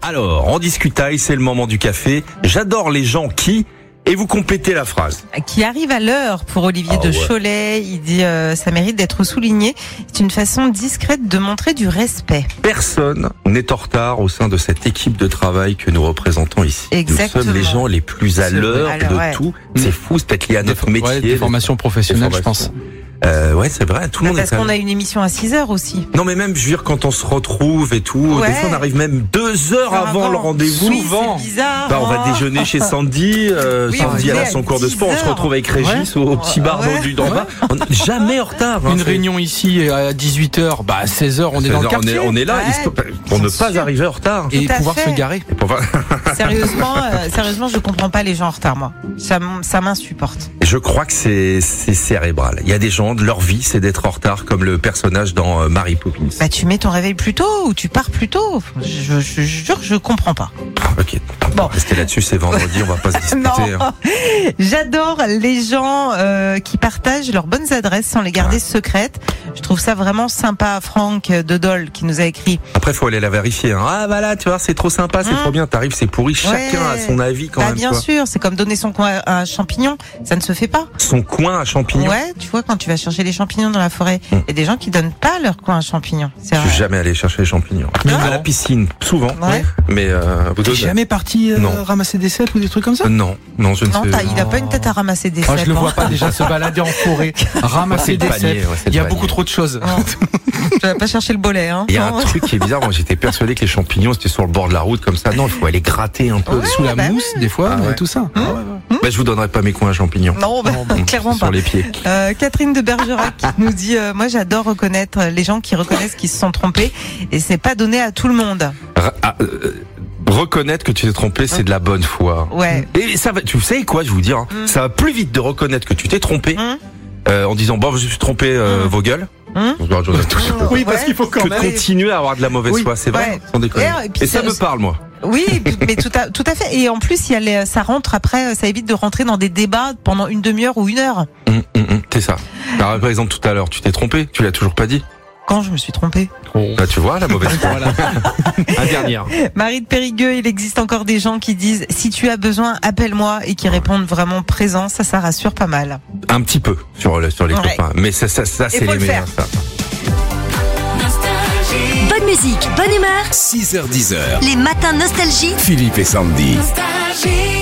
Alors, en discutaille, c'est le moment du café. J'adore les gens qui... Et vous complétez la phrase. Qui arrive à l'heure pour Olivier de Cholet. Il dit ça mérite d'être souligné. C'est une façon discrète de montrer du respect. Personne n'est en retard au sein de cette équipe de travail que nous représentons ici. Exactement. Nous sommes les gens les plus à l'heure de tout. C'est fou, c'est peut-être lié à notre métier. Des formations professionnelles, je pense. Ouais, c'est vrai, tout le monde parce qu'on a une émission à 6h aussi. Non, mais même, je veux dire, quand on se retrouve et tout, des fois on arrive même 2 heures avant le rendez-vous. Oui, souvent. C'est bizarre. On va déjeuner chez Sandy, Sandy elle a son cours de sport, on se retrouve avec Régis au petit bar d'en bas. On n'est jamais en retard. Une réunion ici à 18h, à 16h, on est dans le quartier. On est là, pour ne pas arriver en retard. Et pouvoir se garer. Sérieusement, je comprends pas les gens en retard, moi. Ça m'insupporte. Je crois que c'est cérébral. Il y a des gens, de leur vie, c'est d'être en retard, comme le personnage dans Mary Poppins. Tu mets ton réveil plus tôt ou tu pars plus tôt. Je jure que je comprends pas. Ok. Bon. Restez là-dessus, c'est vendredi, on va pas se disputer. Non. J'adore les gens qui partagent leurs bonnes adresses sans les garder secrètes. Je trouve ça vraiment sympa. Franck de Dole qui nous a écrit. Après, faut aller la vérifier. Ah voilà, tu vois, c'est trop sympa, c'est trop bien. T'arrives, c'est pourri. Chacun a son avis quand même. Bien sûr, c'est comme donner son coin à un champignon. Ça ne se fait pas. Son coin à champignon. Ouais, tu vois, quand tu vas chercher les champignons dans la forêt, il y a des gens qui donnent pas leur coin à champignons. Je suis jamais allé chercher les champignons. À la piscine, souvent. Ouais. Mais vous n'êtes jamais parti ramasser des cèpes ou des trucs comme ça? Non, je ne sais pas. Il a pas une tête à ramasser des cèpes. Je le vois pas déjà se balader en forêt, ramasser des cèpes. Il y a beaucoup trop de choses. Je vais pas chercher le bolet. Il y a un truc qui est bizarre. Moi, j'étais persuadé que les champignons c'était sur le bord de la route comme ça. Non, il faut aller gratter un peu sous la mousse, des fois, tout ça. Je vous donnerai pas mes coins à champignons. Non, clairement pas. Sur les pieds. Catherine de Bergerac nous dit moi j'adore reconnaître les gens qui reconnaissent qu'ils se sont trompés et c'est pas donné à tout le monde. Reconnaître que tu t'es trompé, c'est de la bonne foi. Ouais. Et ça va, tu sais quoi, je vais vous dire, ça va plus vite de reconnaître que tu t'es trompé en disant je me suis trompé, vos gueules. Oui, parce qu'il faut quand même continuer à avoir de la mauvaise foi, c'est vrai. Sans déconner. Et ça me parle, moi. Oui, mais tout à fait. Et en plus, ça rentre après, ça évite de rentrer dans des débats pendant une demi-heure ou 1 heure. C'est ça. Alors, par exemple, tout à l'heure, tu t'es trompé, tu l'as toujours pas dit. Quand je me suis trompée. Tu vois, la mauvaise foi. La dernière. Marie de Périgueux, il existe encore des gens qui disent si tu as besoin, appelle-moi et qui répondent vraiment présent. Ça rassure pas mal. Un petit peu sur les copains. Mais ça c'est les meilleurs. Bonne musique, bonne humeur. 6h-10h. Les matins nostalgie. Philippe et Sandy. Nostalgie.